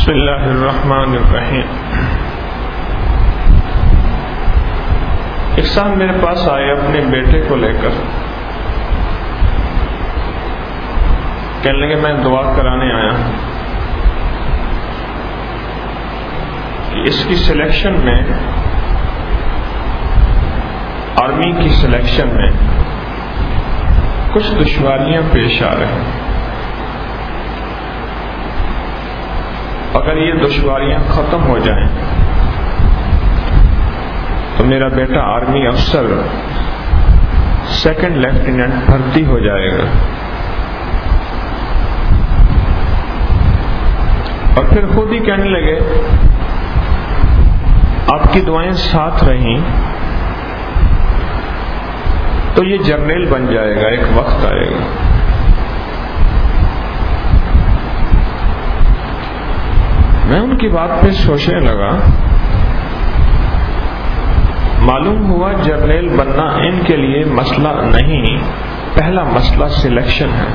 بسم اللہ الرحمن الرحیم۔ ایک صاحب میرے پاس آئے اپنے بیٹے کو لے کر، کہنے لگے میں دعا کرانے آیا ہوں کہ اس کی سلیکشن میں، آرمی کی سلیکشن میں کچھ دشواریاں پیش آ رہی ہیں، اگر یہ دشواریاں ختم ہو جائیں تو میرا بیٹا آرمی افسر سیکنڈ لیفٹیننٹ بھرتی ہو جائے گا، اور پھر خود ہی کہنے لگے آپ کی دعائیں ساتھ رہیں تو یہ جرنیل بن جائے گا، ایک وقت آئے گا۔ میں ان کی بات پہ سوچنے لگا، معلوم ہوا جرنیل بننا ان کے لیے مسئلہ نہیں، پہلا مسئلہ سلیکشن ہے۔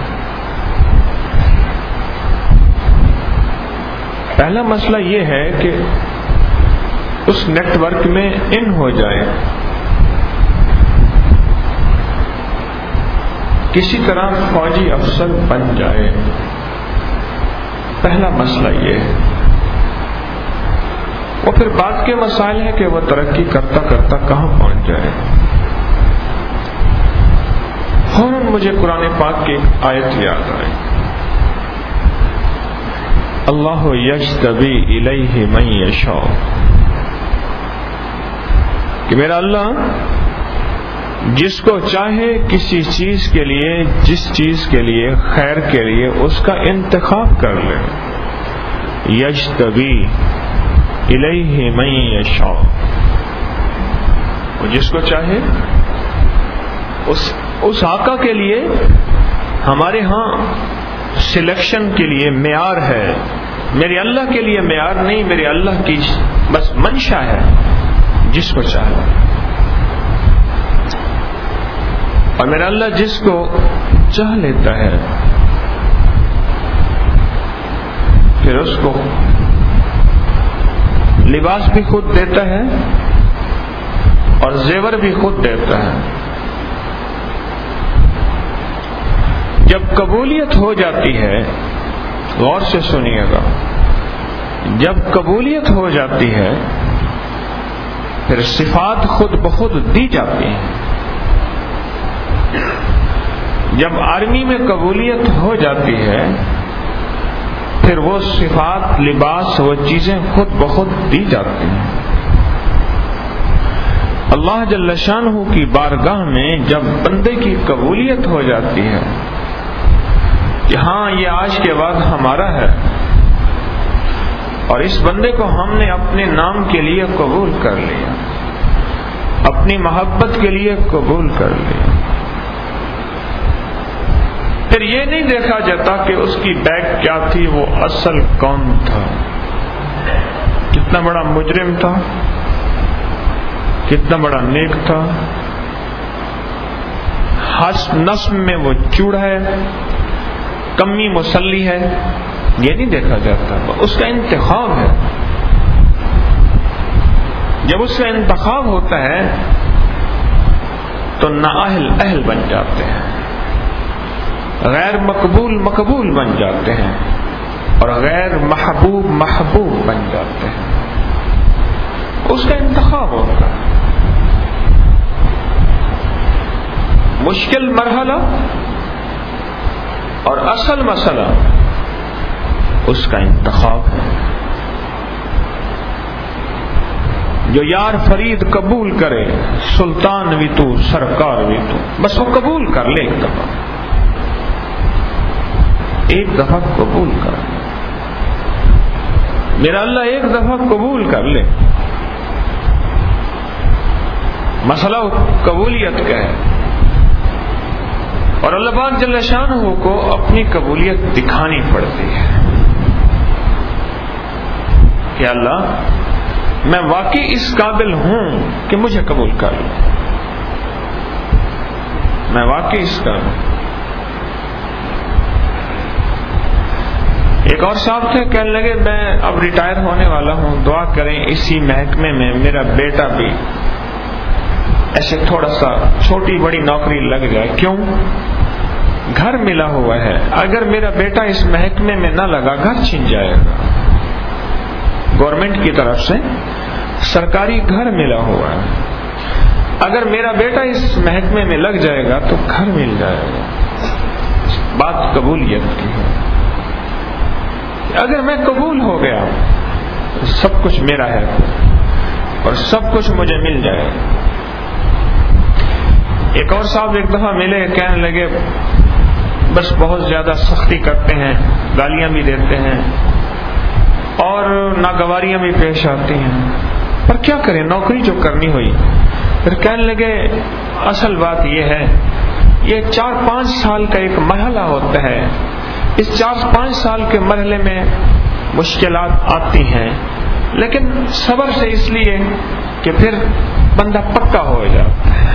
پہلا مسئلہ یہ ہے کہ اس نیٹ ورک میں ان ہو جائے، کسی طرح فوجی افسر بن جائے، پہلا مسئلہ یہ ہے۔ اور پھر بعد کے مسائل ہے کہ وہ ترقی کرتا کرتا کہاں پہنچ جائے۔ فوراً مجھے قرآن پاک کی آیت یاد آئی، اللہ یجتبی الیہ من یشاء، کہ میرا اللہ جس کو چاہے کسی چیز کے لیے، جس چیز کے لیے، خیر کے لیے اس کا انتخاب کر لے۔ یجتبی الیہ من یشاء، جس کو چاہے اس آقا کے لیے ہمارے ہاں سلیکشن کے لیے معیار ہے، میرے اللہ کے لیے معیار نہیں، میرے اللہ کی بس منشا ہے، جس کو چاہے۔ اور میرا اللہ جس کو چاہ لیتا ہے پھر اس کو لباس بھی خود دیتا ہے اور زیور بھی خود دیتا ہے۔ جب قبولیت ہو جاتی ہے، غور سے سنیے گا، جب قبولیت ہو جاتی ہے پھر صفات خود بخود دی جاتی ہیں۔ جب آرمی میں قبولیت ہو جاتی ہے پھر وہ صفات، لباس، وہ چیزیں خود بخود دی جاتی ہیں۔ اللہ جل شانہ کی بارگاہ میں جب بندے کی قبولیت ہو جاتی ہے کہ ہاں یہ آج کے بعد ہمارا ہے، اور اس بندے کو ہم نے اپنے نام کے لیے قبول کر لیا، اپنی محبت کے لیے قبول کر لیا، پھر یہ نہیں دیکھا جاتا کہ اس کی بیک کیا تھی، وہ اصل کون تھا، کتنا بڑا مجرم تھا، کتنا بڑا نیک تھا، نسب میں وہ چوڑا ہے، کمی مسلی ہے، یہ نہیں دیکھا جاتا، اس کا انتخاب ہے۔ جب اس کا انتخاب ہوتا ہے تو نااہل اہل بن جاتے ہیں، غیر مقبول مقبول بن جاتے ہیں، اور غیر محبوب محبوب بن جاتے ہیں۔ اس کا انتخاب ہوتا ہے۔ مشکل مرحلہ اور اصل مسئلہ اس کا انتخاب ہے۔ جو یار فرید قبول کرے، سلطان بھی تو سرکار بھی تو، بس وہ قبول کر لے، ایک دفعہ قبول کر لے، میرا اللہ ایک دفعہ قبول کر لے۔ مسئلہ قبولیت کا ہے، اور اللہ پاک جل شانہ کو اپنی قبولیت دکھانی پڑتی ہے کہ اللہ میں واقعی اس قابل ہوں کہ مجھے قبول کر لو، میں واقعی اس قابل۔ ایک اور صاحب تھے، کہنے لگے میں اب ریٹائر ہونے والا ہوں، دعا کریں اسی محکمے میں میرا بیٹا بھی ایسے تھوڑا سا چھوٹی بڑی نوکری لگ جائے۔ کیوں؟ گھر ملا ہوا ہے، اگر میرا بیٹا اس محکمے میں نہ لگا گھر چھن جائے گا۔ گورنمنٹ کی طرف سے سرکاری گھر ملا ہوا ہے، اگر میرا بیٹا اس محکمے میں لگ جائے گا تو گھر مل جائے گا۔ بات قبولیت کی ہے، اگر میں قبول ہو گیا تو سب کچھ میرا ہے اور سب کچھ مجھے مل جائے گا۔ ایک اور صاحب ایک دفعہ ملے، کہنے لگے بس بہت زیادہ سختی کرتے ہیں، گالیاں بھی دیتے ہیں اور ناگواریاں بھی پیش آتی ہیں، پر کیا کریں، نوکری جو کرنی ہوئی۔ پھر کہنے لگے اصل بات یہ ہے، یہ 4-5 سال کا ایک مرحلہ ہوتا ہے، اس 4-5 سال کے مرحلے میں مشکلات آتی ہیں، لیکن صبر سے، اس لیے کہ پھر بندہ پکا ہو جاتا ہے۔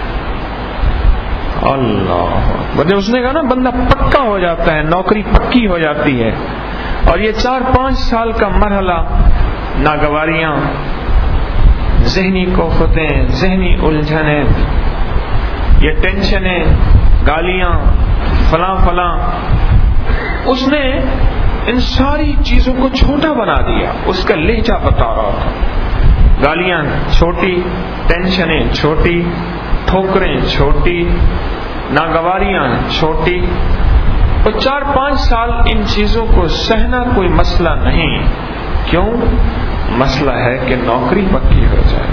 اللہ، اس نے کہا نا بندہ پکا ہو جاتا ہے، نوکری پکی ہو جاتی ہے، اور یہ 4-5 سال کا مرحلہ ناگواریاں، ذہنی کوفتیں، ذہنی الجھنیں، یہ ٹینشنیں، گالیاں، فلاں فلاں، اس نے ان ساری چیزوں کو چھوٹا بنا دیا۔ اس کا لہجہ بتا رہا تھا، گالیاں چھوٹی، ٹینشنیں چھوٹی، ٹھوکریں چھوٹی، ناگواریاں چھوٹی، اور 4-5 سال ان چیزوں کو سہنا کوئی مسئلہ نہیں۔ کیوں؟ مسئلہ ہے کہ نوکری پکی ہو جائے،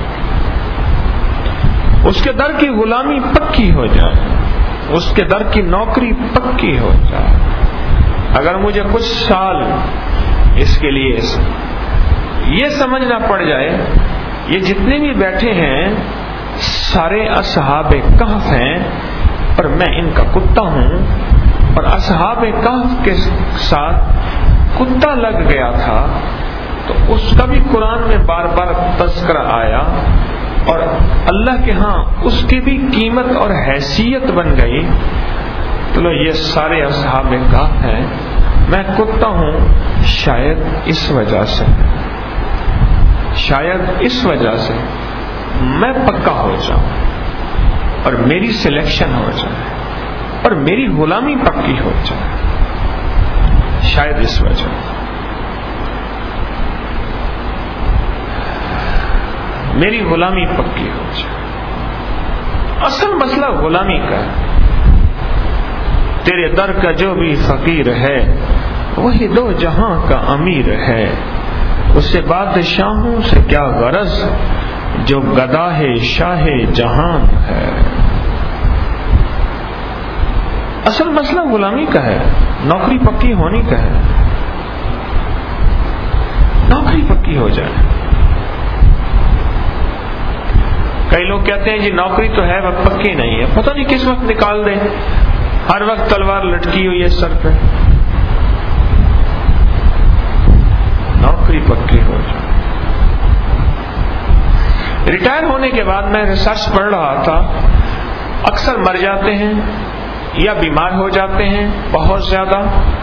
اس کے در کی غلامی پکی ہو جائے، اس کے در کی نوکری پکی ہو جائے۔ اگر مجھے کچھ سال اس کے لیے یہ سمجھنا پڑ جائے، یہ جتنے بھی بیٹھے ہیں سارے اصحاب کہف ہیں اور میں ان کا کتا ہوں، اور اصحاب کہف کے ساتھ کتا لگ گیا تھا تو اس کا بھی قرآن میں بار بار تذکرہ آیا، اور اللہ کے ہاں اس کی بھی قیمت اور حیثیت بن گئی۔ تو یہ سارے اصحاب کہف ہیں، میں کتا ہوں شاید اس وجہ سے، شاید اس وجہ سے میں پکا ہو جاؤں اور میری سلیکشن ہو جائے اور میری غلامی پکی ہو جائے، شاید اس وجہ۔ میری غلامی پکی ہو جائے۔ اصل مسئلہ غلامی کا ہے۔ تیرے در کا جو بھی فقیر ہے وہی 2 جہاں کا امیر ہے، اس سے بادشاہوں سے کیا غرض جو گدا ہے شاہ جہان ہے۔ اصل مسئلہ غلامی کا ہے، نوکری پکی ہونی کا ہے، نوکری پکی ہو جائے۔ کئی لوگ کہتے ہیں جی نوکری تو ہے وہ پکی نہیں ہے، پتہ نہیں کس وقت نکال دیں، ہر وقت تلوار لٹکی ہوئی ہے سر پہ۔ نوکری پکی ہو جائے۔ ریٹائر ہونے کے بعد میں ریسرچ پڑھ رہا تھا، اکثر مر جاتے ہیں یا بیمار ہو جاتے ہیں بہت زیادہ،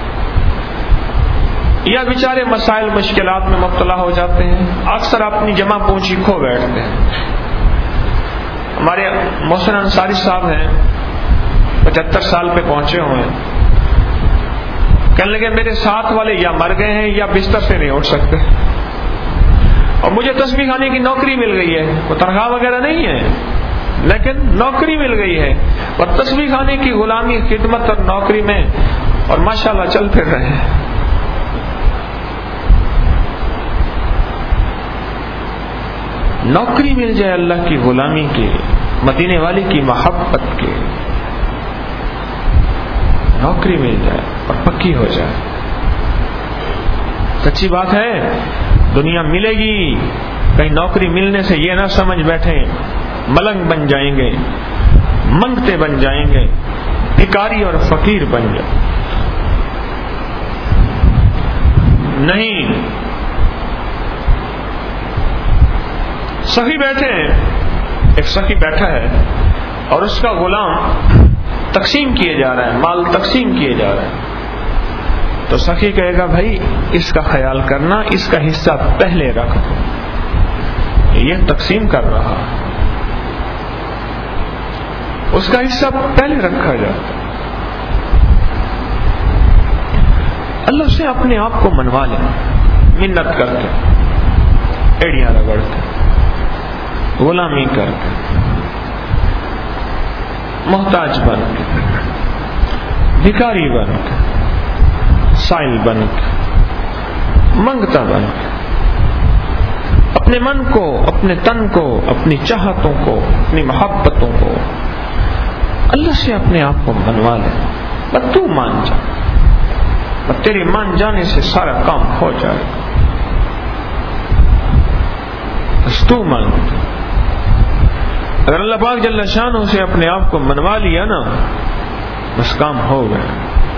یا بیچارے مسائل مشکلات میں مبتلا ہو جاتے ہیں، اکثر اپنی جمع پونجی کھو بیٹھتے ہیں۔ ہمارے محسن انصاری صاحب ہیں، 75 سال پہ پہنچے ہوئے ہیں، کہنے لگے میرے ساتھ والے یا مر گئے ہیں یا بستر سے نہیں اٹھ سکتے، اور مجھے تسبیح خانے کی نوکری مل گئی ہے، وہ تنخواہ وغیرہ نہیں ہے لیکن نوکری مل گئی ہے، اور تسبیح خانے کی غلامی، خدمت اور نوکری میں، اور ماشاءاللہ چل پھر رہے ہیں۔ نوکری مل جائے اللہ کی غلامی کی، مدینے والی کی محبت کی، نوکری مل جائے اور پکی ہو جائے۔ سچی بات ہے، دنیا ملے گی، کہیں نوکری ملنے سے یہ نہ سمجھ بیٹھے ملنگ بن جائیں گے، منگتے بن جائیں گے، بھکاری اور فقیر بن جائیں، نہیں۔ سخی بیٹھے ہیں، ایک سخی بیٹھا ہے اور اس کا غلام تقسیم کیے جا رہا ہے، مال تقسیم کیے جا رہا ہے، تو سخی کہے گا بھائی اس کا خیال کرنا، اس کا حصہ پہلے رکھ دو، یہ تقسیم کر رہا، اس کا حصہ پہلے رکھا جاتا۔ اللہ سے اپنے آپ کو منوا لیں، منت کرتے، ایڑیاں رگڑتے، غلامی کرتے، محتاج بن کے، بھکاری بن کے، سائل بن کے، منگتا بن کے، اپنے من کو، اپنے تن کو، اپنی چاہتوں کو، اپنی محبتوں کو اللہ سے اپنے آپ کو منوا لے۔ بس تو مان جا، بس تیرے مان جانے سے سارا کام ہو جائے گا، بس تو مان جا۔ اگر اللہ پاک جل شانہ سے اپنے آپ کو منوا لیا نا، بس کام ہو گیا،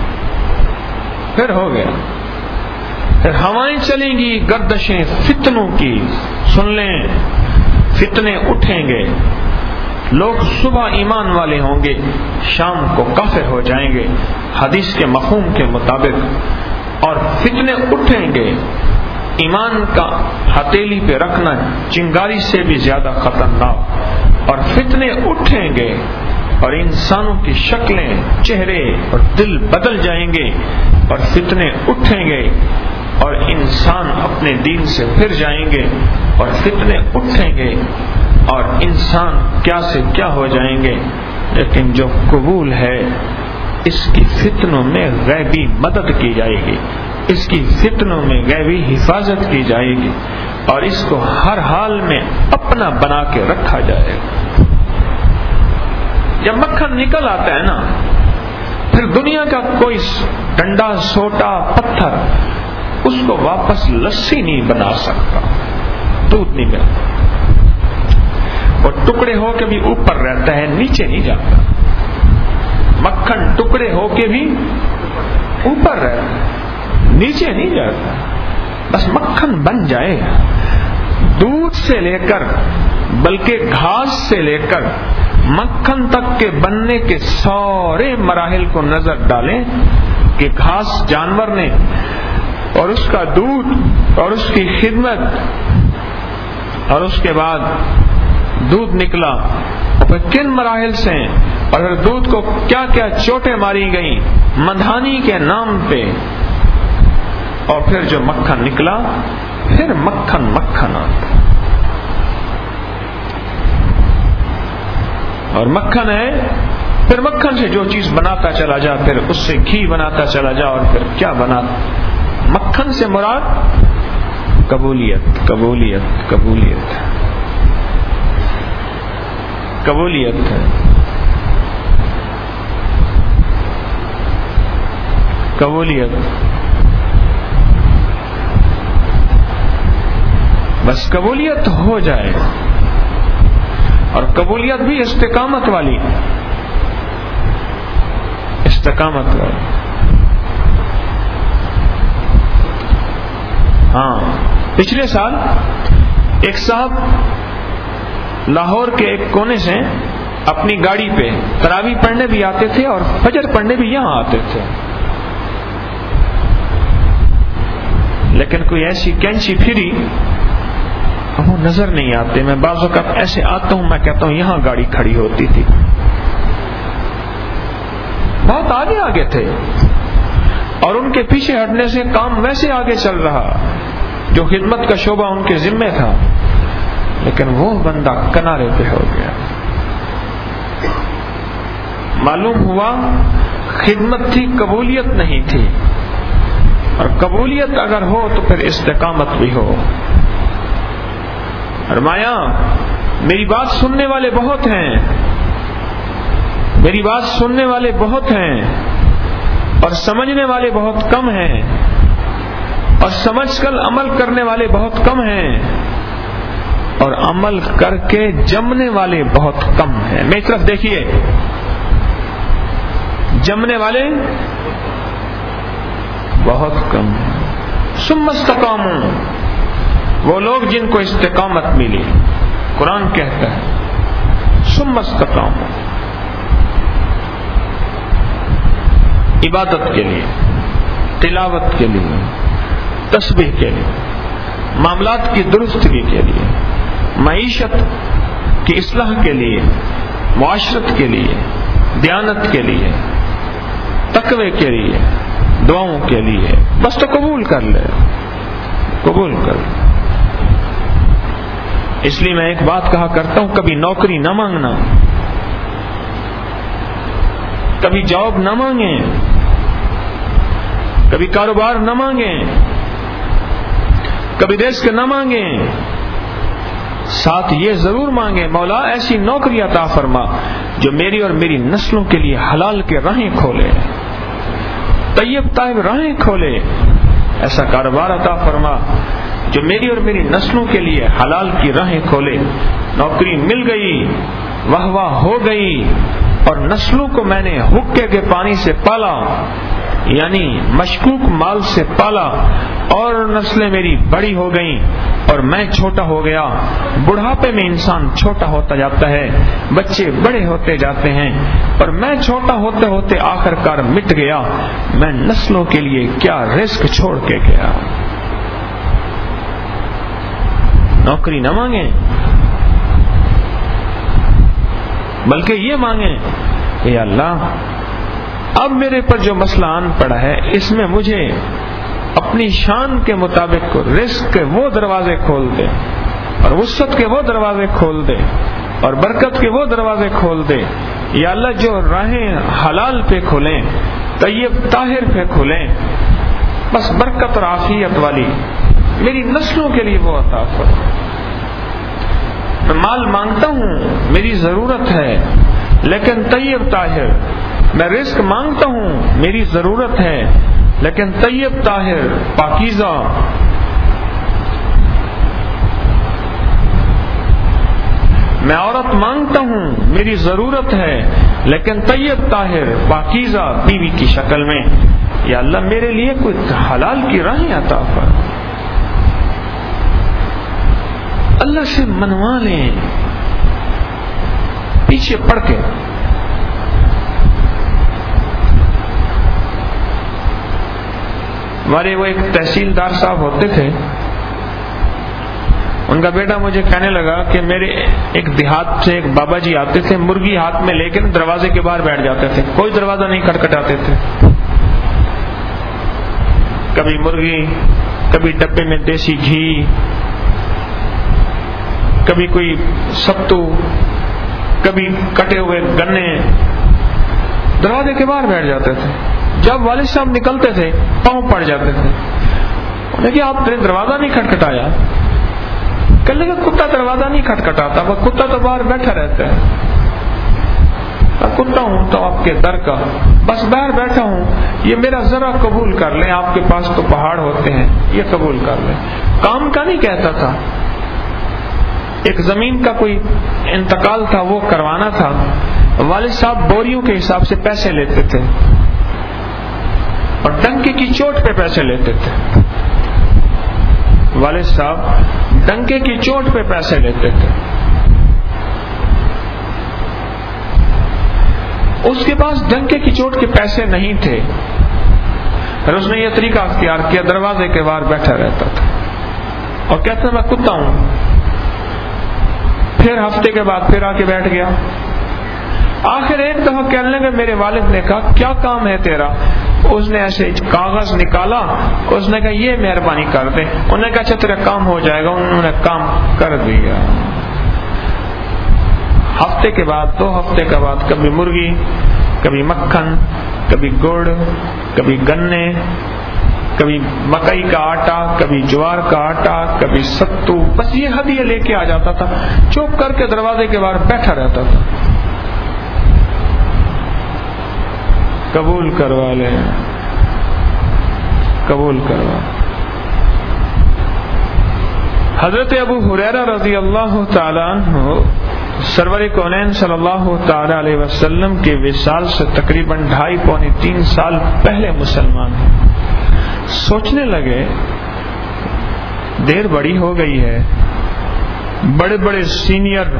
پھر ہو گیا۔ پھر ہوائیں چلیں گی گردشیں فتنوں کی، سن لیں فتنے اٹھیں گے، لوگ صبح ایمان والے ہوں گے، شام کو کافر ہو جائیں گے حدیث کے مفہوم کے مطابق، اور فتنے اٹھیں گے۔ ایمان کا ہتھیلی پہ رکھنا چنگاری سے بھی زیادہ خطرناک، اور فتنے اٹھیں گے اور انسانوں کی شکلیں، چہرے اور دل بدل جائیں گے، اور فتنے اٹھیں گے اور انسان اپنے دین سے پھر جائیں گے، اور فتنے اٹھیں گے اور انسان کیا سے کیا ہو جائیں گے۔ لیکن جو قبول ہے اس کی فتنوں میں غیبی مدد کی جائے گی، اس کی فتنوں میں غیبی حفاظت کی جائے گی، اور اس کو ہر حال میں اپنا بنا کے رکھا جائے گا۔ جب مکھن نکل آتا ہے نا، پھر دنیا کا کوئی ڈنڈا، سوٹا، پتھر اس کو واپس لسی نہیں بنا سکتا، دودھ نہیں ملتا۔ وہ ٹکڑے ہو کے بھی اوپر رہتا ہے، نیچے نہیں جاتا۔ مکھن ٹکڑے ہو کے بھی اوپر رہتا ہے، نیچے نہیں جاتا، بس مکھن بن جائے۔ دودھ سے لے کر، بلکہ گھاس سے لے کر مکھن تک کے بننے کے سارے مراحل کو نظر ڈالیں کہ گھاس جانور نے، اور اس کا دودھ اور اس کی خدمت، اور اس کے بعد دودھ نکلا، اور پھر کن مراحل سے، اور پھر دودھ کو کیا کیا چوٹیں ماری گئیں مندھانی کے نام پہ، اور پھر جو مکھن نکلا، پھر مکھن مکھن آتا، اور مکھن ہے، پھر مکھن سے جو چیز بناتا چلا جا، پھر اس سے گھی بناتا چلا جا، اور پھر کیا بناتا۔ مکھن سے مراد قبولیت، قبولیت، قبولیت، قبولیت ہے، قبولیت۔ بس قبولیت ہو جائے، اور قبولیت بھی استقامت والی، استقامت والی۔ ہاں، پچھلے سال ایک صاحب لاہور کے ایک کونے سے اپنی گاڑی پہ تراویح پڑھنے بھی آتے تھے اور فجر پڑھنے بھی یہاں آتے تھے، لیکن کوئی ایسی کینچی پھری وہ نظر نہیں آتے۔ میں بعض اوقات ایسے آتا ہوں، میں کہتا ہوں یہاں گاڑی کھڑی ہوتی تھی، بہت آگے آگے تھے، اور ان کے پیچھے ہٹنے سے کام ویسے آگے چل رہا جو خدمت کا شعبہ ان کے ذمے تھا، لیکن وہ بندہ کنارے پہ ہو گیا۔ معلوم ہوا خدمت تھی، قبولیت نہیں تھی، اور قبولیت اگر ہو تو پھر استقامت بھی ہو۔ فرمایا میری بات سننے والے بہت ہیں، میری بات سننے والے بہت ہیں، اور سمجھنے والے بہت کم ہیں، اور سمجھ کر عمل کرنے والے بہت کم ہیں، اور عمل کر کے جمنے والے بہت کم ہیں۔ میری طرف دیکھیے، جمنے والے بہت کم ہیں۔ ثم استقاموا، وہ لوگ جن کو استقامت ملی، قرآن کہتا ہے ثم استقاموا، عبادت کے لیے، تلاوت کے لیے، تسبیح کے لیے، معاملات کی درستگی کے لیے، معیشت کی اصلاح کے لیے، معاشرت کے لیے، دیانت کے لیے، تقوی کے لیے، دعاؤں کے لیے، بس تو قبول کر لے، قبول کر لے۔ اس لیے میں ایک بات کہا کرتا ہوں، کبھی نوکری نہ مانگنا، کبھی جاب نہ مانگیں، کبھی کاروبار نہ مانگیں، کبھی رزق نہ مانگیں، ساتھ یہ ضرور مانگیں مولا ایسی نوکری عطا فرما جو میری اور میری نسلوں کے لیے حلال کے راہیں کھولے، طیب طاہر راہیں کھولے، ایسا کاروبار عطا فرما جو میری اور میری نسلوں کے لیے حلال کی راہیں کھولے۔ نوکری مل گئی، واہ واہ ہو گئی، اور نسلوں کو میں نے حقے کے پانی سے پالا، یعنی مشکوک مال سے پالا، اور نسلیں میری بڑی ہو گئیں اور میں چھوٹا ہو گیا۔ بڑھاپے میں انسان چھوٹا ہوتا جاتا ہے، بچے بڑے ہوتے جاتے ہیں، اور میں چھوٹا ہوتے ہوتے آخر کار مٹ گیا۔ میں نسلوں کے لیے کیا رزق چھوڑ کے گیا۔ نوکری نہ مانگیں، بلکہ یہ مانگیں، اے اللہ اب میرے پر جو مسئلہ آن پڑا ہے اس میں مجھے اپنی شان کے مطابق رزق کے وہ دروازے کھول دے، اور وسعت کے وہ دروازے کھول دے، اور برکت کے وہ دروازے کھول دے۔ یا اللہ جو راہیں حلال پہ کھولیں، طیب طاہر پہ کھولیں، بس برکت اور عافیت والی میری نسلوں کے لیے وہ عطا فرما۔ میں مال مانگتا ہوں، میری ضرورت ہے، لیکن طیب طاہر۔ میں رزق مانگتا ہوں، میری ضرورت ہے، لیکن طیب طاہر، پاکیزہ۔ میں عورت مانگتا ہوں، میری ضرورت ہے، لیکن طیب طاہر، پاکیزہ بیوی کی شکل میں۔ یا اللہ میرے لیے کوئی حلال کی راہیں عطا فرما۔ اللہ سے منوا لیں پیچھے پڑ کے۔ ہمارے وہ ایک تحصیلدار صاحب ہوتے تھے، ان کا بیٹا مجھے کہنے لگا کہ میرے ایک دیہات سے ایک بابا جی آتے تھے، مرغی ہاتھ میں لے کے دروازے کے باہر بیٹھ جاتے تھے، کوئی دروازہ نہیں کھٹکھٹاتے تھے۔ کبھی مرغی، کبھی ڈبے میں دیسی گھی، کبھی کوئی ستو، کبھی کٹے ہوئے گنے، دروازے کے باہر بیٹھ جاتے تھے۔ جب والد صاحب نکلتے تھے پاؤں پڑ جاتے تھے، انہیں کہ آپ نے دروازہ نہیں کھٹکھٹایا۔ کہنے لگا کتا دروازہ نہیں کھٹکھٹاتا، وہ کتا تو باہر بیٹھا رہتا ہے۔ کتا ہوں تو آپ کے در کا، بس باہر بیٹھا ہوں، یہ میرا ذرا قبول کر لیں، آپ کے پاس تو پہاڑ ہوتے ہیں، یہ قبول کر لیں۔ کام کا نہیں کہتا تھا، ایک زمین کا کوئی انتقال تھا، وہ کروانا تھا۔ والد صاحب بوریوں کے حساب سے پیسے لیتے تھے، اور ڈنکے کی چوٹ پہ پیسے لیتے تھے۔ والد صاحب ڈنکے کی چوٹ پہ پیسے لیتے تھے۔ اس کے پاس ڈنکے کی چوٹ کے پیسے نہیں تھے، اور اس نے یہ طریقہ اختیار کیا، دروازے کے باہر بیٹھا رہتا تھا اور کہتا میں کتا ہوں۔ پھر ہفتے کے بعد پھر آ کے بیٹھ گیا۔ آخر ایک دفعہ کہنے لگے، میرے والد نے کہا کیا کام ہے تیرا؟ اس نے ایسے کاغذ نکالا، اس نے کہا یہ مہربانی کر دے۔ انہوں نے کہا اچھا تیرا کام ہو جائے گا، انہوں نے کام کر دیا۔ ہفتے کے بعد، 2 ہفتے کے بعد، کبھی مرغی، کبھی مکھن، کبھی گڑ، کبھی گنے، کبھی مکئی کا آٹا، کبھی جوار کا آٹا، کبھی ستو، بس یہ ہدیہ لے کے آ جاتا تھا، چپ کر کے دروازے کے باہر بیٹھا رہتا تھا۔ قبول کروا لیں، قبول کروا۔ حضرت ابو ہریرہ رضی اللہ تعالی عنہ سرور کونین صلی اللہ تعالی علیہ وسلم کے وصال سے تقریباً 2.5 پونے 3 سال پہلے مسلمان ہیں۔ سوچنے لگے دیر بڑی ہو گئی ہے، بڑے بڑے سینئر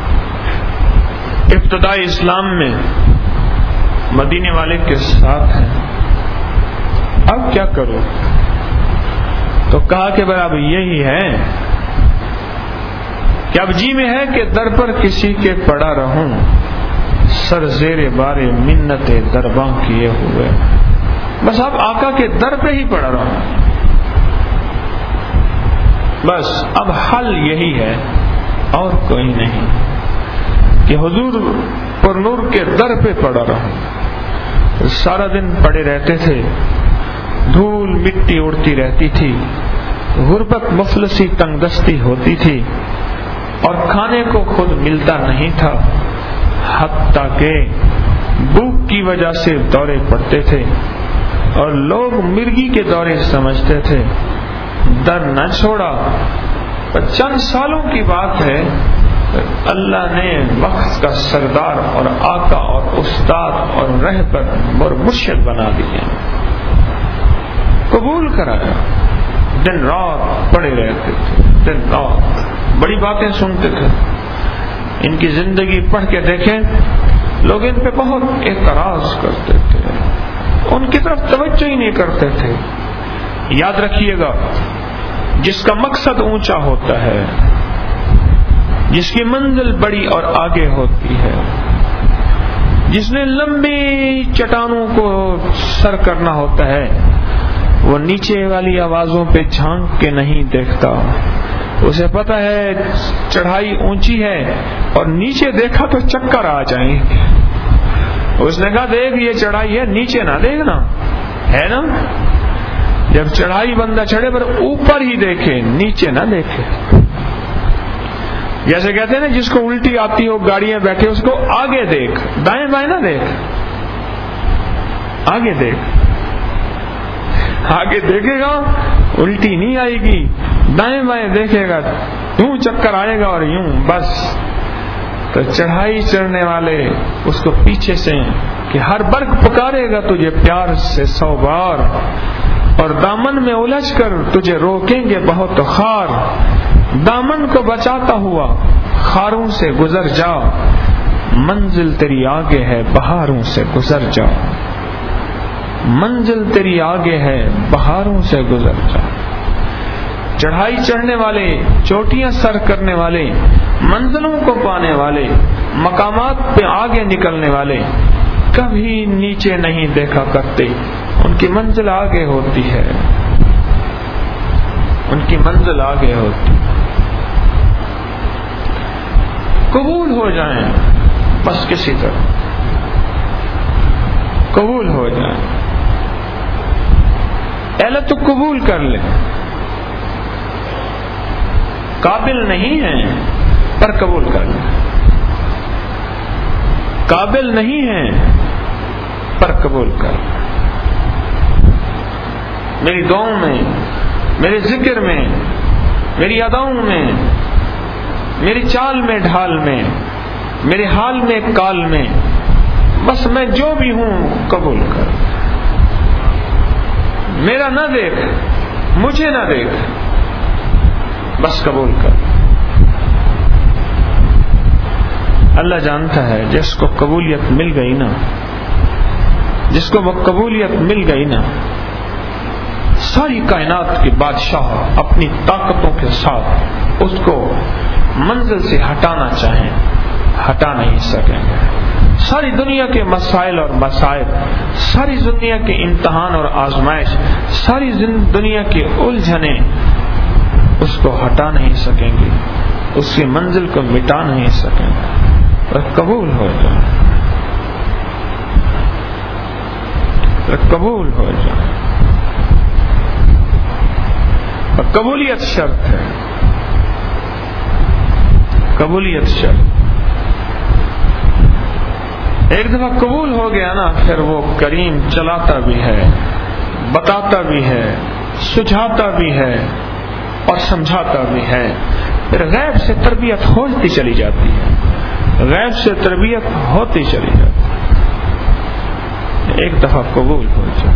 ابتدائی اسلام میں مدینے والے کے ساتھ ہیں، اب کیا کروں؟ تو کہا کہ اب یہی ہے کہ اب جی میں ہے کہ در پر کسی کے پڑا رہوں، سر زیر بارے منت درباں کیے ہوئے، بس اب آقا کے در پہ ہی پڑا رہوں، بس اب حل یہی ہے اور کوئی نہیں کہ حضور پر نور کے در پہ پڑا رہوں۔ سارا دن پڑے رہتے تھے، دھول مٹی اڑتی رہتی تھی، غربت مفلسی تنگ دستی ہوتی تھی، اور کھانے کو خود ملتا نہیں تھا، حتیٰ کہ بھوک کی وجہ سے دورے پڑتے تھے اور لوگ مرغی کے دورے سمجھتے تھے۔ در نہ چھوڑا، پر چند سالوں کی بات ہے، اللہ نے وقت کا سردار اور آقا اور استاد اور رہبر اور مرشد بنا دیا، قبول کرایا۔ دن رات پڑے رہتے تھے، دن رات بڑی باتیں سنتے تھے۔ ان کی زندگی پڑھ کے دیکھیں، لوگ ان پہ بہت اعتراض کرتے تھے، ان کی طرف توجہ ہی نہیں کرتے تھے۔ یاد رکھیے گا، جس کا مقصد اونچا ہوتا ہے، جس کی منزل بڑی اور آگے ہوتی ہے، جس نے لمبی چٹانوں کو سر کرنا ہوتا ہے، وہ نیچے والی آوازوں پہ جھانک کے نہیں دیکھتا۔ اسے پتہ ہے چڑھائی اونچی ہے اور نیچے دیکھا تو چکر آ جائیں گے۔ اس نے کہا دیکھ یہ چڑھائی ہے، نیچے نہ دیکھنا، ہے نا؟ جب چڑھائی بندہ چڑھے پر اوپر ہی دیکھے، نیچے نہ دیکھے۔ جیسے کہتے ہیں نا، جس کو الٹی آتی ہو گاڑیاں بیٹھے، اس کو آگے دیکھ، دائیں بائیں نہ دیکھ، آگے دیکھ۔ آگے دیکھے گا الٹی نہیں آئے گی، دائیں بائیں دیکھے گا یوں چکر آئے گا اور یوں بس۔ تو چڑھائی چڑھنے والے اس کو پیچھے سے کہ ہر برگ پکارے گا تجھے پیار سے 100 بار، اور دامن میں الجھ کر تجھے روکیں گے بہت خار، دامن کو بچاتا ہوا خاروں سے گزر جا، منزل تیری آگے ہے بہاروں سے گزر جا، منزل تیری آگے ہے بہاروں سے گزر جا۔ چڑھائی چڑھنے والے، چوٹیاں سر کرنے والے، منزلوں کو پانے والے، مقامات پہ آگے نکلنے والے کبھی نیچے نہیں دیکھا کرتے، ان کی منزل آگے ہوتی ہے، ان کی منزل آگے ہوتی۔ قبول ہو جائیں بس، کسی طرح قبول ہو جائیں، اہل تو قبول کر لیں۔ قابل نہیں ہیں پر قبول کر لیں، قابل نہیں ہیں پر قبول کر لیں۔ میری دعاؤں میں، میرے ذکر میں، میری اداؤں میں، میری چال میں ڈھال میں، میرے حال میں کال میں، بس میں جو بھی ہوں قبول کر، میرا نہ دیکھ، مجھے نہ دیکھ، بس قبول کر۔ اللہ جانتا ہے جس کو قبولیت مل گئی نا، جس کو وہ قبولیت مل گئی نا، ساری کائنات کے بادشاہ اپنی طاقتوں کے ساتھ اس کو منزل سے ہٹانا چاہیں، ہٹا نہیں سکیں گے۔ ساری دنیا کے مسائل اور مصائب، ساری دنیا کے امتحان اور آزمائش، ساری دنیا کی الجھنیں اس کو ہٹا نہیں سکیں گے، اس کی منزل کو مٹا نہیں سکیں گے۔ اور قبول ہو جائے، قبول ہو جائے۔ اور قبولیت شرط ہے، قبولیت شرط۔ ایک دفعہ قبول ہو گیا نا، پھر وہ کریم چلاتا بھی ہے، بتاتا بھی ہے، سجھاتا بھی ہے اور سمجھاتا بھی ہے۔ پھر غیب سے تربیت ہوتی چلی جاتی ہے، غیب سے تربیت ہوتی چلی جاتی ہے۔ ایک دفعہ قبول ہو جائے،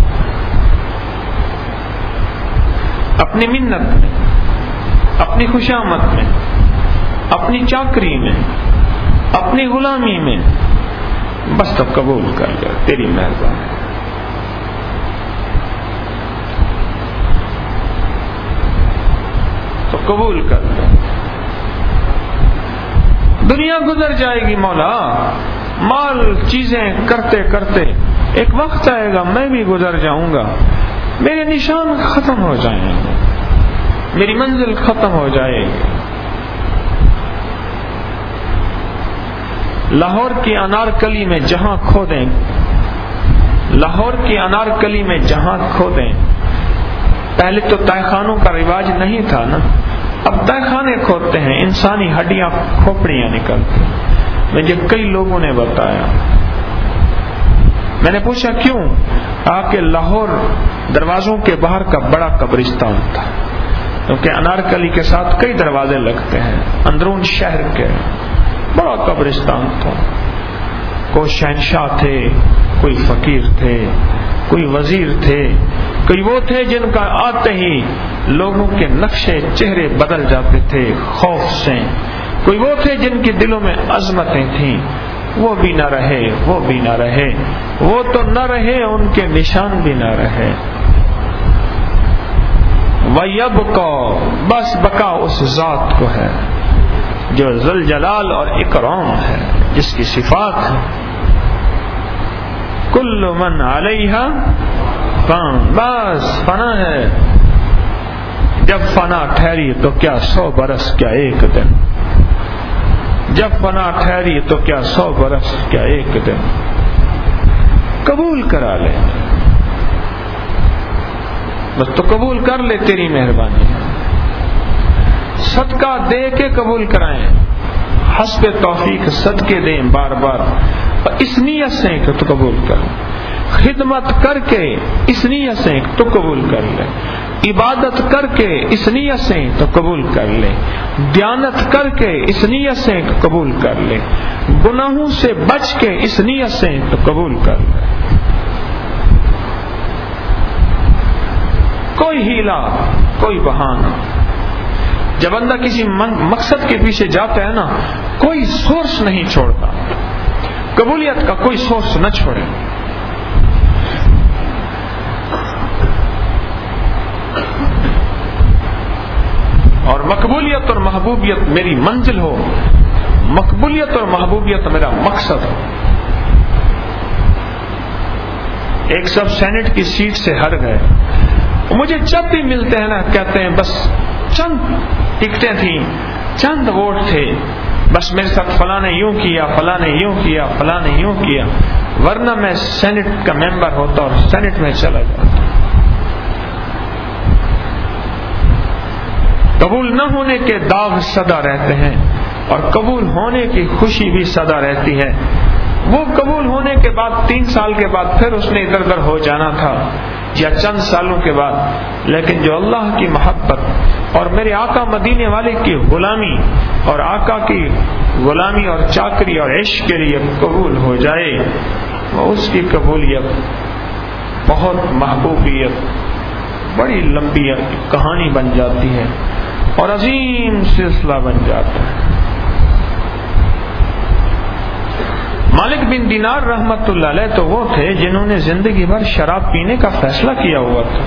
اپنی منت میں، اپنی خوشامد میں، اپنی چاکری میں، اپنی غلامی میں، بس تو قبول کر لے، تیری مہربانی۔ قبول کر لو. دنیا گزر جائے گی مولا، مال چیزیں کرتے کرتے ایک وقت آئے گا میں بھی گزر جاؤں گا، میرے نشان ختم ہو جائیں گے، میری منزل ختم ہو جائے گی. لاہور کی انارکلی میں جہاں کھودیں، لاہور کی انارکلی میں جہاں کھودیں، پہلے تو تہہ خانوں کا رواج نہیں تھا نا، اب تہہ خانے کھودتے ہیں، انسانی ہڈیاں کھوپڑیاں نکلتی. مجھے کئی لوگوں نے بتایا، میں نے پوچھا کیوں؟ کہ لاہور دروازوں کے باہر کا بڑا قبرستان تھا، کیونکہ انارکلی کے ساتھ کئی دروازے لگتے ہیں اندرون شہر کے، بڑا قبرستان تھا. کوئی شہنشاہ تھے، کوئی فقیر تھے، کوئی وزیر تھے، کوئی وہ تھے جن کا آتے ہی لوگوں کے نقشے چہرے بدل جاتے تھے خوف سے، کوئی وہ تھے جن کے دلوں میں عظمتیں تھیں، وہ بھی نہ رہے، وہ بھی نہ رہے، وہ تو نہ رہے، ان کے نشان بھی نہ رہے. وَيَبْقَى، بس بقا اس ذات کو ہے جو ذل جلال اور اکرام ہے، جس کی صفات ہے. کل من علیہا فان، بس فنا ہے. جب فنا ٹھہری تو کیا 100 برس، کیا ایک دن. جب فنا ٹھہری تو کیا 100 برس، کیا ایک دن. قبول کرا لے، بس تو قبول کر لے، تیری مہربانی. صدقہ دے کے قبول کرائیں، حسب توفیق صدقے دیں بار بار، اور اس نیت سے کہ تو قبول کر. خدمت کر کے اس نیت سے تو قبول کر لے، عبادت کر کے اس نیت سے تو قبول کر لے، دیانت کر کے اس نیت سے قبول کر لے، گناہوں سے بچ کے اس نیت سے تو قبول کر لے. کوئی ہیلا، کوئی بہانہ. جب بندہ کسی مقصد کے پیچھے جاتا ہے نا، کوئی سورس نہیں چھوڑتا، قبولیت کا کوئی سورس نہ چھوڑے. اور مقبولیت اور محبوبیت میری منزل ہو، مقبولیت اور محبوبیت میرا مقصد ہو. ایک سب سینٹ کی سیٹ سے ہر گئے، مجھے جب بھی ملتے ہیں نا کہتے ہیں بس چند ٹکٹیں تھیں، چند ووٹ تھے، بس میرے ساتھ فلاں نے یوں کیا، فلاں نے یوں کیا، فلاں نے یوں کیا، ورنہ میں سینٹ کا ممبر ہوتا اور سینٹ میں چلا جاتا. قبول نہ ہونے کے داغ سدا رہتے ہیں اور قبول ہونے کی خوشی بھی سدا رہتی ہے. وہ قبول ہونے کے بعد 3 سال کے بعد پھر اس نے ادھر ادھر ہو جانا تھا، یا چند سالوں کے بعد، لیکن جو اللہ کی محبت اور میرے آقا مدینے والے کی غلامی اور آقا کی غلامی اور چاکری اور عشق کے لیے قبول ہو جائے، وہ اس کی قبولیت بہت محبوبیت بڑی لمبی کہانی بن جاتی ہے اور عظیم سلسلہ بن جاتا ہے. مالک بن دینار رحمت اللہ علیہ تو وہ تھے جنہوں نے زندگی بھر شراب پینے کا فیصلہ کیا ہوا تھا.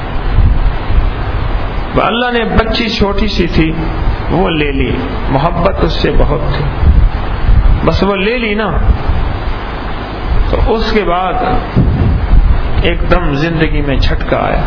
اللہ نے بچی چھوٹی سی تھی وہ لے لی، محبت اس سے بہت تھی، بس وہ لے لی نا، تو اس کے بعد ایک دم زندگی میں جھٹکا آیا.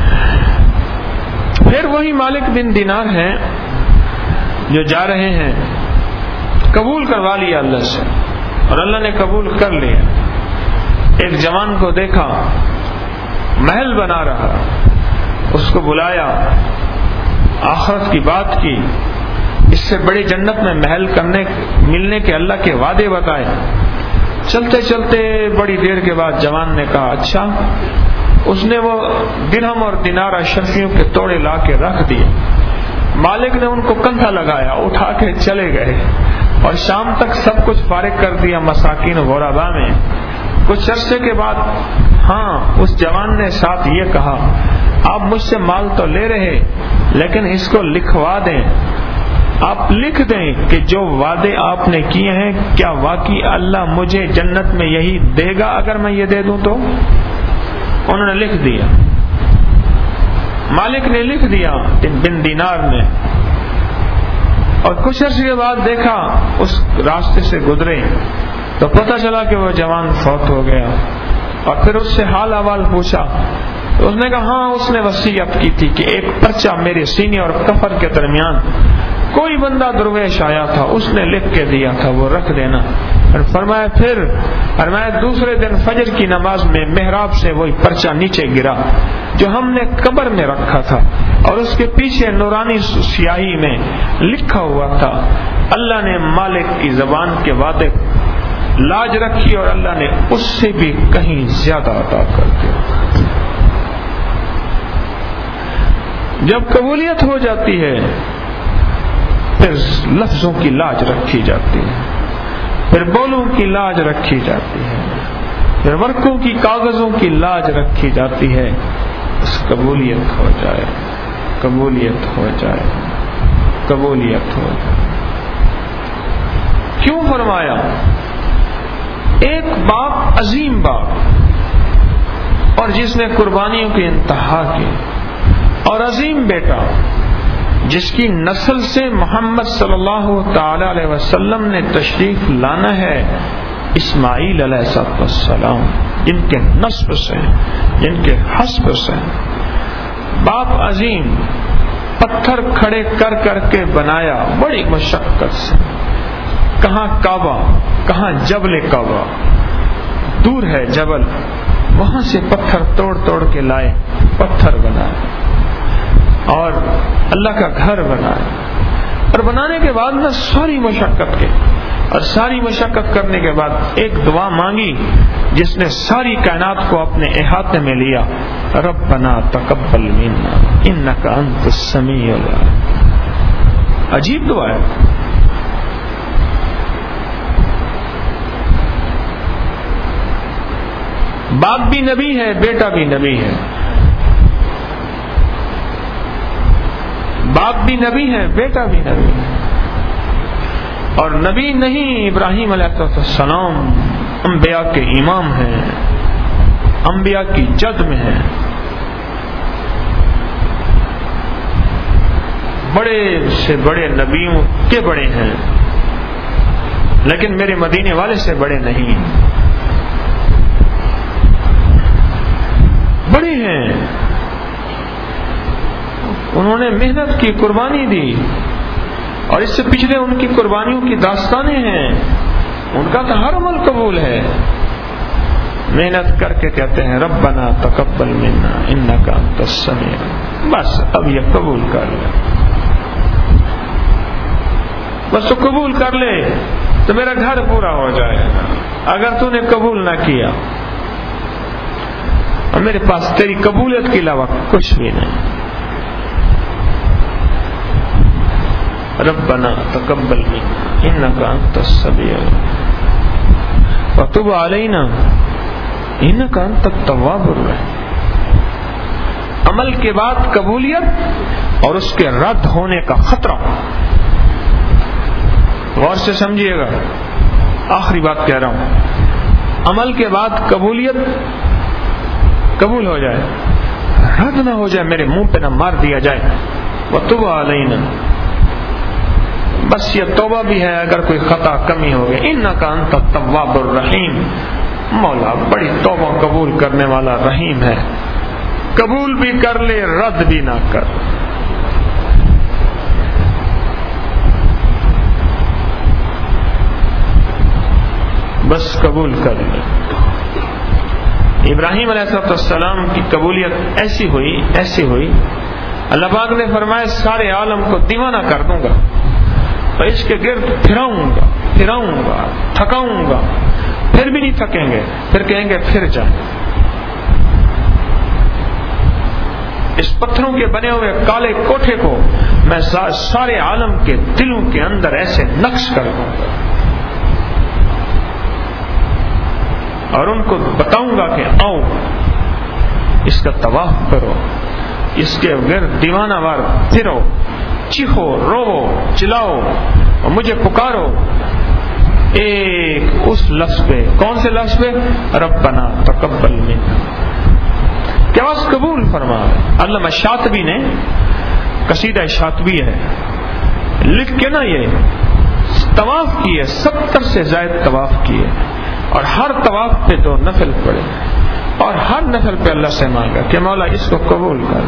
پھر وہی مالک بن دینار ہیں جو جا رہے ہیں، قبول کروا لیا اللہ سے، اور اللہ نے قبول کر لیا. ایک جوان کو دیکھا محل بنا رہا، اس کو بلایا، آخرت کی بات کی، اس سے بڑی جنت میں محل ملنے کے اللہ کے وعدے بتائے. چلتے چلتے بڑی دیر کے بعد جوان نے کہا اچھا. اس نے وہ درہم اور دینار اشرفیوں کے توڑے لا کے رکھ دیے. مالک نے ان کو کندھا لگایا، اٹھا کے چلے گئے اور شام تک سب کچھ فارغ کر دیا مساکین غربا میں. کچھ عرصے کے بعد اس جوان نے ساتھ یہ کہا آپ مجھ سے مال تو لے رہے لیکن اس کو لکھوا دیں، آپ لکھ دیں کہ جو وعدے آپ نے کیے ہیں کیا واقعی اللہ مجھے جنت میں یہی دے گا اگر میں یہ دے دوں تو؟ انہوں نے لکھ دیا، مالک نے لکھ دیا بن دینار نے. اور کچھ عرصے کے بعد دیکھا اس راستے سے گزرے تو پتہ چلا کہ وہ جوان فوت ہو گیا، اور پھر اس سے حال احوال پوچھا تو اس نے کہا ہاں اس نے وصیت کی تھی کہ ایک پرچہ میرے سینے اور کفر کے درمیان کوئی بندہ درویش آیا تھا، اس نے لکھ کے دیا تھا، وہ رکھ دینا۔ اور فرمایا دوسرے دن فجر کی نماز میں محراب سے وہی پرچہ نیچے گرا جو ہم نے قبر میں رکھا تھا، اور اس کے پیچھے نورانی سیاہی میں لکھا ہوا تھا، اللہ نے مالک کی زبان کے وعدے لاج رکھی اور اللہ نے اس سے بھی کہیں زیادہ عطا کر دیا۔ جب قبولیت ہو جاتی ہے پھر لفظوں کی لاج رکھی جاتی ہے، پھر بولوں کی لاج رکھی جاتی ہے، پھر ورقوں کی کاغذوں کی لاج رکھی جاتی ہے۔ بس قبولیت ہو جائے، قبولیت ہو جائے، قبولیت ہو جائے۔ کیوں فرمایا؟ ایک باپ، عظیم باپ، اور جس نے قربانیوں کی انتہا کی، اور عظیم بیٹا جس کی نسل سے محمد صلی اللہ تعالی علیہ وسلم نے تشریف لانا ہے، اسماعیل علیہ السلام، جن کے نسب سے، جن کے حسب سے باپ عظیم پتھر کھڑے کر کر کے بنایا بڑی مشقت سے۔ کہاں کعبہ، کہاں جبل کعبہ، دور ہے جبل، وہاں سے پتھر توڑ توڑ کے لائے، پتھر بنائے اور اللہ کا گھر بنایا۔ اور بنانے کے بعد نہ ساری مشقت کے، اور ساری مشقت کرنے کے بعد ایک دعا مانگی جس نے ساری کائنات کو اپنے احاطے میں لیا، ربنا تقبل منا انک انت السمیع العلیم۔ عجیب دعا ہے۔ باپ بھی نبی ہے، بیٹا بھی نبی ہے، باپ بھی نبی ہے، بیٹا بھی نبی ہے، اور نبی نہیں ابراہیم علیہ السلام انبیاء کے امام ہیں، انبیاء کی جد میں ہیں، بڑے سے بڑے نبیوں کے بڑے ہیں، لیکن میرے مدینے والے سے بڑے نہیں، بڑے ہیں۔ انہوں نے محنت کی، قربانی دی، اور اس سے پچھلے ان کی قربانیوں کی داستانیں ہیں، ان کا تو ہر عمل قبول ہے۔ محنت کر کے کہتے ہیں ربنا تقبل منا انک انت السمیع، بس اب یہ قبول کر لے، بس تو قبول کر لے تو میرا گھر پورا ہو جائے گا۔ اگر تو نے قبول نہ کیا اور میرے پاس تیری قبولیت کے علاوہ کچھ بھی نہیں، ربنا تقبل منا انک انت السمیع وتب علینا انک انت التواب الرحیم۔ عمل کے بعد قبولیت اور اس کے رد ہونے کا خطرہ، غور سے سمجھیے گا، آخری بات کہہ رہا ہوں، عمل کے بعد قبولیت قبول ہو جائے، رد نہ ہو جائے، میرے منہ پہ نہ مار دیا جائے، وتب علینا، بس یہ توبہ بھی ہے اگر کوئی خطا کمی ہو گئی، انک انت التواب الرحیم، مولا بڑی توبہ قبول کرنے والا رحیم ہے، قبول بھی کر لے رد بھی نہ کر۔ بس قبول کر لے۔ ابراہیم علیہ السلام کی قبولیت ایسی ہوئی، اللہ پاک نے فرمایا سارے عالم کو دیوانہ کر دوں گا، اور اس کے گرد پھراؤں گا، تھکاؤں گا، پھر بھی نہیں تھکیں گے، پھر کہیں گے پھر جائیں۔ اس پتھروں کے بنے ہوئے کالے کوٹھے کو میں سارے عالم کے دلوں کے اندر ایسے نقش کر دوں گا، اور ان کو بتاؤں گا کہ آؤ اس کا طواف کرو، اس کے گرد دیوانہ وار پھرو، چیخو، رو، چلاؤ اور مجھے پکارو ایک اس لفظ پہ۔ کون سے لفظ پہ؟ ربنا تقبل منا، کیا بس قبول فرما۔ علامہ شاطبی نے قصیدہ شاطبی ہے لکھ کے نا یہ طواف کیے، 70 سے زائد طواف کیے، اور ہر طواف پہ 2 نفل پڑے، اور ہر نفل پہ اللہ سے مانگا کہ مولا اس کو قبول کر۔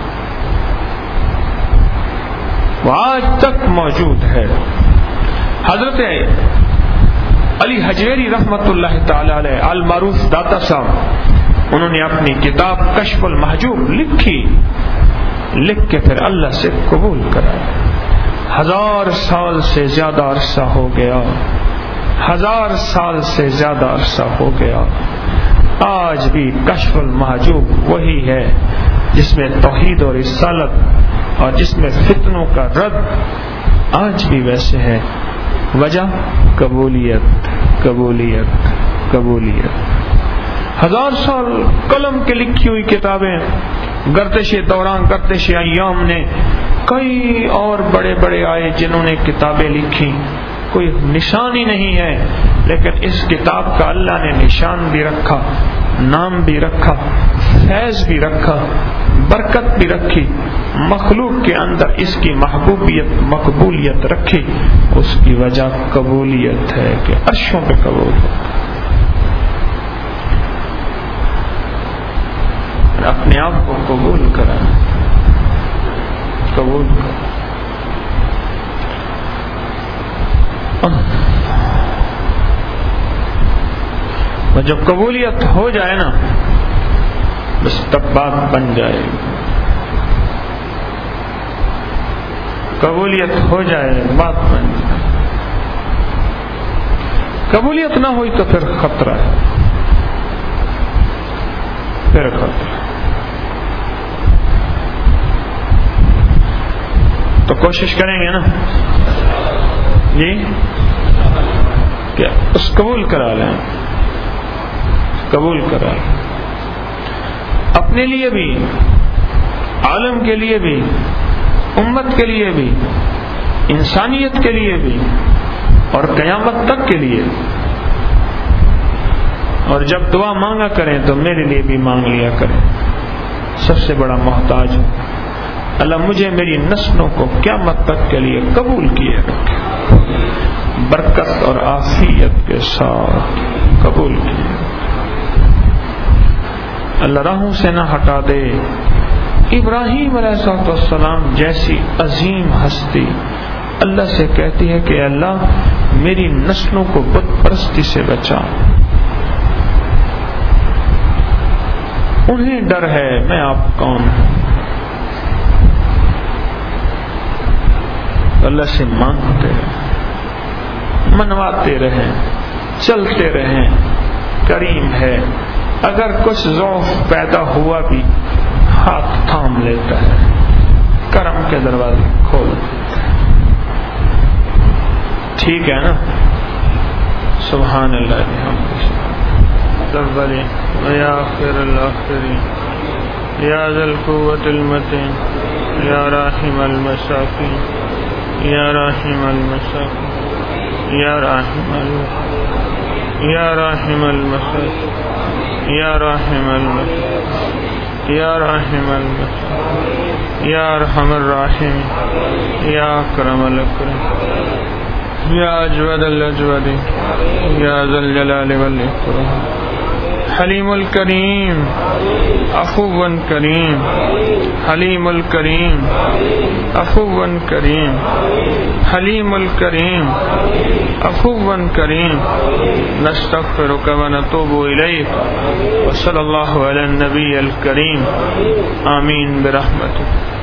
وہ آج تک موجود ہے۔ حضرت علی حجویری رحمت اللہ تعالی علیہ المعروف داتا صاحب، انہوں نے اپنی کتاب کشف المحجوب لکھی، لکھ کے پھر اللہ سے قبول کرا۔ 1000 سال سے زیادہ عرصہ ہو گیا، 1000 سال سے زیادہ عرصہ ہو گیا، آج بھی کشف المحجوب وہی ہے جس میں توحید اور رسالت اور جس میں فتنوں کا رد آج بھی ویسے ہے۔ وجہ قبولیت، قبولیت، قبولیت۔ 1000 سال قلم کے لکھی ہوئی کتابیں، گردش دوران گردش ایام نے کئی اور بڑے بڑے آئے جنہوں نے کتابیں لکھی، کوئی نشان ہی نہیں ہے، لیکن اس کتاب کا اللہ نے نشان بھی رکھا، نام بھی رکھا، فیض بھی رکھا، برکت بھی رکھی، مخلوق کے اندر اس کی محبوبیت مقبولیت رکھی۔ اس کی وجہ قبولیت ہے کہ عرشوں پہ قبول ہے۔ اپنے آپ کو قبول کرا، قبول کرا۔ جب قبولیت ہو جائے نا بس تب بات بن جائے گی، قبولیت ہو جائے بات بن جائے۔ قبولیت نہ ہوئی تو پھر خطرہ ہے، پھر خطرہ۔ تو کوشش کریں گے نا جی کہ اس قبول کرا لیں، قبول کرا لیں، اپنے لیے بھی، عالم کے لیے بھی، امت کے لیے بھی، انسانیت کے لیے بھی، اور قیامت تک کے لیے۔ اور جب دعا مانگا کریں تو میرے لیے بھی مانگ لیا کریں، سب سے بڑا محتاج ہوں، اللہ مجھے میری نسلوں کو قیامت تک کے لیے قبول کیے رکھے، برکت اور عافیت کے ساتھ قبول کیے، اللہ راہوں سے نہ ہٹا دے۔ ابراہیم علیہ السلام جیسی عظیم ہستی اللہ سے کہتی ہے کہ اللہ میری نسلوں کو بت پرستی سے بچا، انہیں ڈر ہے میں آپ کون ہوں۔ اللہ سے مانگتے رہیں، منواتے رہیں، چلتے رہیں، کریم ہے، اگر کچھ ضعف پیدا ہوا بھی ہاتھ تھام لیتا ہے، کرم کے دروازے کھول دیتا ہے۔ ٹھیک ہے نا؟ سبحان اللہ الأولين ويا آخر الآخرين يا ذا القوة المتين يا راحم المساكين يا راحم المساكين يا راحم المساكين يا راحم المساكين يا راحم المساكين يا راحم المساكين يا أرحم الراحمين يا أكرم الأكرمين يا أجود الأجودين يا ذا الجلال والإكرام حلیم الکریم عفو کریم حلیم الکریم عفو کریم حلیم الکریم عفو کریم نستغفرک ونتوب الیک وصلی اللہ علی النبی الکریم آمین برحمتک۔